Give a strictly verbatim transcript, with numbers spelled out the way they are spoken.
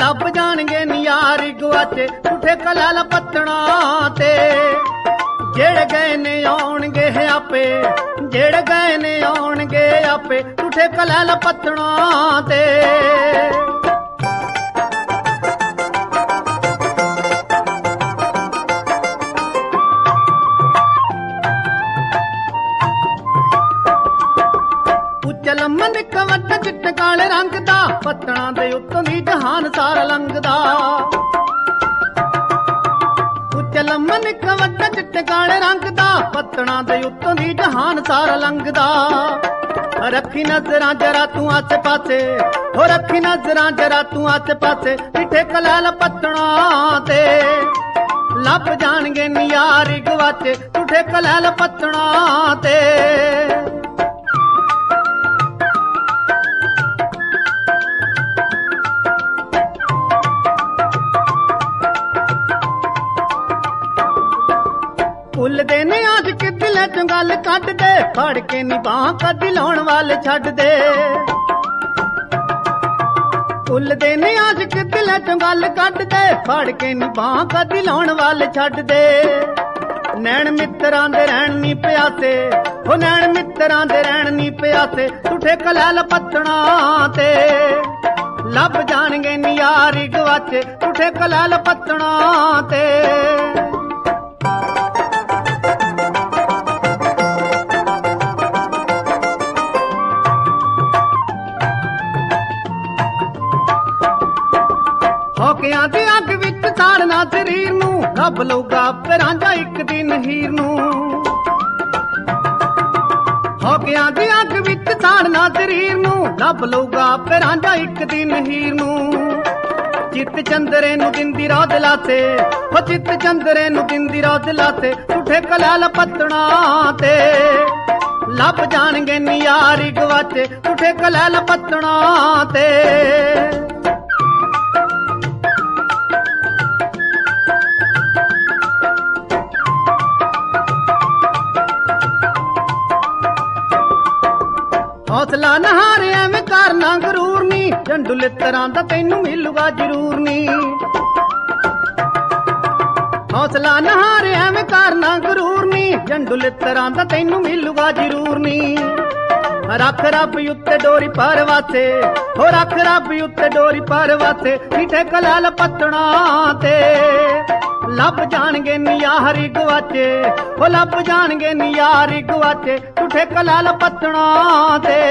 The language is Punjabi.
ਲੱਭ ਜਾਣਗੇ ਨਿਆਰੀ ਗਵਾਚੇ ਝੂਠੇ ਕਲਾਲ ਪੱਤਣਾ ਤੇ। ਜਿਹੜੇ ਗਏ ਨੇ ਆਉਣਗੇ ਆਪੇ, ਜਿਹੜੇ ਗਏ ਨੇ ਆਉਣਗੇ ਆਪੇ ਝੂਠੇ ਕਲਾਲ ਪੱਤਣਾ ਤੇ। ਲੰਮਨ ਇੱਕ ਵੱਡਾ ਚਿੱਟ ਕਾਲੇ ਰੰਗ ਦਾ ਪੱਤਣਾ ਦੇ ਉੱਤੋਂ ਦੀ ਜਹਾਨ ਸਾਰਾ ਲੰਘਦਾ। ਉੱਚਾ ਲੰਮਨ ਇੱਕ ਵੱਡਾ ਚਿੱਟ ਕਾਲੇ ਰੰਗ ਦਾ ਪੱਤਣਾ ਦੇ ਉੱਤੋਂ ਦੀ ਜਹਾਨ ਸਾਰਾ ਲੰਘਦਾ। ਰੱਖੀ ਨਜ਼ਰਾਂ ਜਰਾ ਤੂੰ ਆਸੇ ਪਾਸੇ, ਹੋ ਰੱਖੀ ਨਜ਼ਰਾਂ ਜਰਾ ਤੂੰ ਆਸੇ ਪਾਸੇ ਮਿੱਠੇ ਕਲਾਲ ਪੱਤਣਾ ਤੇ। ਲੱਭ ਜਾਣਗੇ ਨਿਆਰੀ ਗਵਾਚੇ ਝੂਠੇ ਕਲਾਲ ਪੱਤਣਾ ਤੇ। ਭੁੱਲਦੇ ਨੇ ਅੱਜ ਕਿ ਦਿਲਾਂ ਚੋਂ ਗੱਲ ਕੱਢਦੇ, ਫੜ ਕੇ ਨਿਭਾਂ ਕਦੀ ਲਾਉਣ ਵਾਲੇ ਛੱਡਦੇ। ਭੁੱਲਦੇ ਨੇ ਅੱਜ ਕਿ ਦਿਲਾਂ ਚੋਂ ਗੱਲ ਕੱਢਦੇ, ਫੜ ਕੇ ਨਿਭਾਂ ਕਦੀ ਲਾਉਣ ਵਾਲੇ ਛੱਡਦੇ। ਨੈਣ ਮਿੱਤਰਾਂ ਦੇ ਰਹਿਣ ਨੀ ਪਿਆਸੇ, ਹੋ ਨੈਣ ਮਿੱਤਰਾਂ ਦੇ ਰਹਿਣ ਨੀ ਪਿਆਸੇ ਝੂਠੇ ਕਲਾਲ ਪੱਤਣਾ ਤੇ। ਲੱਭ ਜਾਣਗੇ ਨਿਆਰੀ ਗਵਾਚੇ ਝੂਠੇ ਕਲਾਲ ਪੱਤਣਾ ਤੇ। ਹੌਕਿਆਂ ਦੀ ਅੱਗ ਵਿੱਚ ਸਾੜਨਾ ਸਰੀਰ ਨੂੰ, ਲੱਭ ਲਊਗਾ ਰਾਂਝਾ ਇੱਕ ਦਿਨ ਹੀਰ ਨੂੰ। ਹੌਕਿਆਂ ਦੀ ਅੱਗ ਵਿੱਚ ਸਾੜਨਾ ਸਰੀਰ ਨੂੰ, ਲੱਭ ਲਊਗਾ ਰਾਂਝਾ ਇੱਕ ਦਿਨ ਹੀਰ ਨੂੰ। ਚਿੱਤ ਚੰਦਰੇ ਨੂੰ ਦਿੰਦੀ ਰਾਤ ਲਾਤੇ, ਹੋ ਚਿੱਤ ਚੰਦਰੇ ਨੂੰ ਦਿੰਦੀ ਰਾਤ ਲਾਤੇ ਝੂਠੇ ਕਲਾਲ ਪੱਤਣਾ ਤੇ। ਲੱਭ ਜਾਣਗੇ ਨਿਆਰੀ ਗਵਾਚੇ ਝੂਠੇ ਕਲਾਲ ਪੱਤਣਾ ਤੇ। ਹੌਸਲਾ ਨਹਾਰ ਐਵੇਂ ਕਰਨਾ ਗਰੂਰ ਨੀ, ਝੰਡੂ ਲਿੱਤਰਾਂ ਦਾ ਤੈਨੂੰ ਮਿਲੂਗਾ ਜ਼ਰੂਰ ਨੀ। ਹੌਸਲਾ ਨਹਾਰ ਐਵੇਂ ਕਰਨਾ ਗਰੂਰ ਨੀ, ਝੰਡੂ ਲਿੱਤਰਾਂ ਦਾ ਤੈਨੂੰ ਮਿਲੂਗਾ ਜ਼ਰੂਰ ਨੀ। ਰੱਖ ਰੱਬ ਉੱਤੇ ਡੋਰੀ ਪਰ ਵਾਸੇ, ਹੋ ਰੱਖ ਰੱਬ ਉੱਤੇ ਡੋਰੀ ਪਰ ਵਾਸੇ ਮਿੱਠੇ ਕਲਾਲ ਪੱਤਣਾ ਤੇ। ਲੱਭ ਜਾਣਗੇ ਨਿਆਰੀ ਗਵਾਚੇ, ਹੋ ਲੱਭ ਜਾਣਗੇ ਨਿਆਰੀ ਗਵਾਚੇ ਝੂਠੇ ਕਲਾਲ ਪੱਤਣਾ ਤੇ।